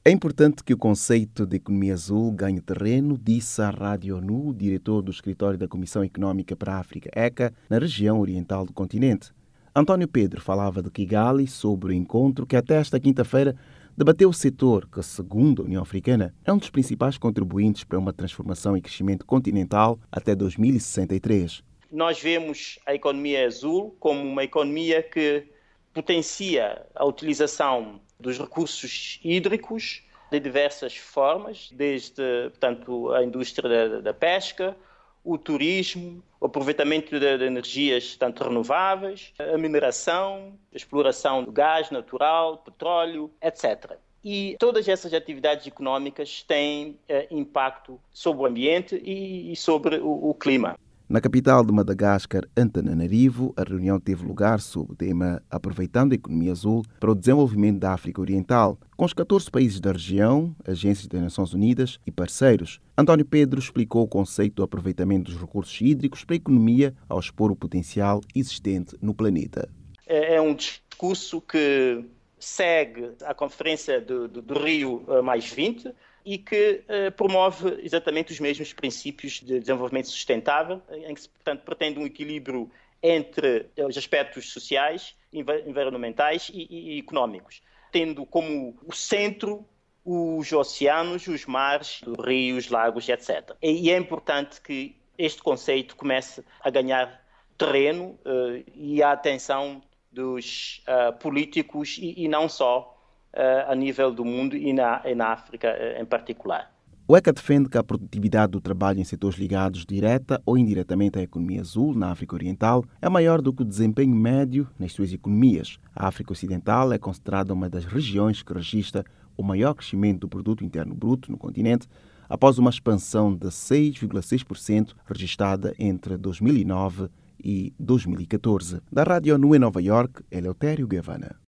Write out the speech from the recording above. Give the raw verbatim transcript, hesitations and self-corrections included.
É importante que o conceito de economia azul ganhe terreno, disse à Rádio ONU o diretor do escritório da Comissão Económica para a África, ECA, na região oriental do continente. António Pedro falava de Kigali sobre o encontro que até esta quinta-feira debateu o setor que, segundo a União Africana, é um dos principais contribuintes para uma transformação e crescimento continental até dois mil e sessenta e três. Nós vemos a economia azul como uma economia que potencia a utilização dos recursos hídricos de diversas formas, desde, portanto, a indústria da, da pesca, o turismo, o aproveitamento de, de energias tanto renováveis, a mineração, a exploração do gás natural, petróleo, etcétera. E todas essas atividades económicas têm eh, impacto sobre o ambiente e, e sobre o, o clima. Na capital de Madagascar, Antananarivo, a reunião teve lugar sob o tema Aproveitando a Economia Azul para o Desenvolvimento da África Oriental, com os catorze países da região, agências das Nações Unidas e parceiros. António Pedro explicou o conceito do aproveitamento dos recursos hídricos para a economia ao expor o potencial existente no planeta. É um discurso que segue a Conferência do, do, do Rio mais vinte, e que eh, promove exatamente os mesmos princípios de desenvolvimento sustentável, em que, portanto, pretende um equilíbrio entre os aspectos sociais, environmentais e, e, e económicos, tendo como o centro os oceanos, os mares, os rios, lagos, etcétera. E é importante que este conceito comece a ganhar terreno eh, e a atenção dos uh, políticos e, e não só a nível do mundo e na, e na África em particular. O ECA defende que a produtividade do trabalho em setores ligados direta ou indiretamente à economia azul na África Oriental é maior do que o desempenho médio nas suas economias. A África Ocidental é considerada uma das regiões que registra o maior crescimento do produto interno bruto no continente, após uma expansão de seis vírgula seis por cento registrada entre dois mil e nove e dois mil e catorze. Da Rádio ONU em Nova Iorque, Eleutério Gavana.